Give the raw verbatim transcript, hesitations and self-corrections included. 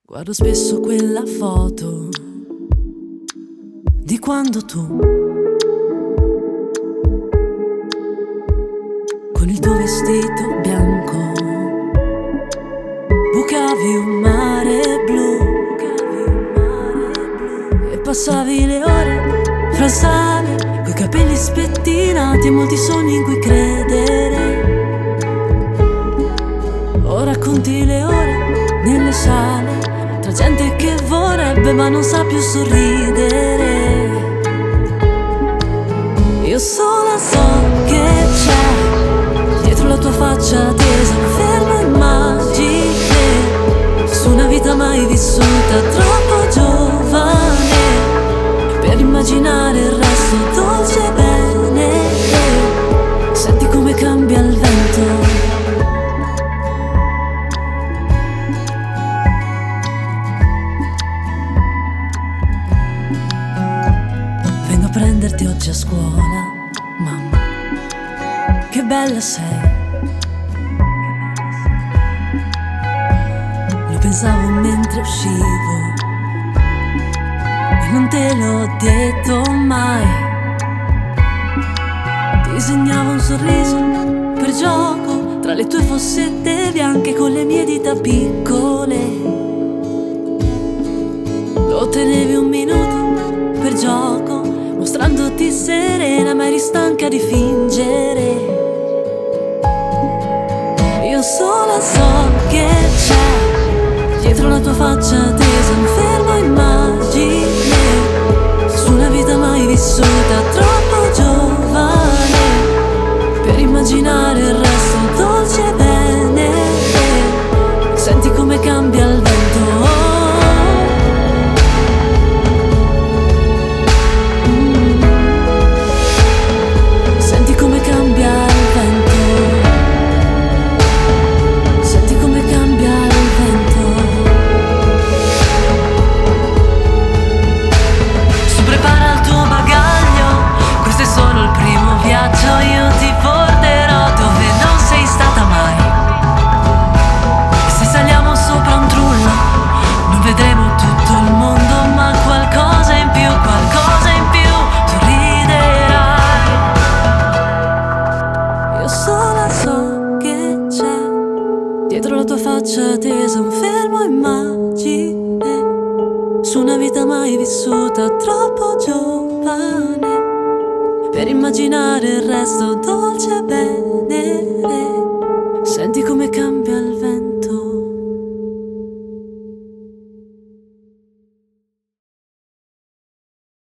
Guardo spesso quella foto di quando tu, con il tuo vestito bianco, bucavi un mare blu e passavi le ore fra il sale, coi capelli spettinati e molti sogni in cui credere. O racconti le ore nelle sale, tra gente che vorrebbe ma non sa più sorridere. Io sola so che c'è dietro la tua faccia tesa un fermo immagine su una vita mai vissuta, troppo giovane per immaginare il resto dolce e bene. Senti come cambia il vento. Prenderti oggi a scuola, mamma, che bella sei. Lo pensavo mentre uscivo e non te l'ho detto mai. Disegnavo un sorriso per gioco tra le tue fossette bianche con le mie dita piccole. Lo tenevi un minuto per gioco, mostrandoti serena ma eri stanca di fingere. Io sola so che c'è dietro la tua faccia tesa un fermo immagine su una vita mai vissuta, troppo giovane per immaginare il resto dolce e bene. Senti come cambia il vento. Dietro la tua faccia tesa un fermo immagine su una vita mai vissuta, troppo giovane per immaginare il resto dolce e bene.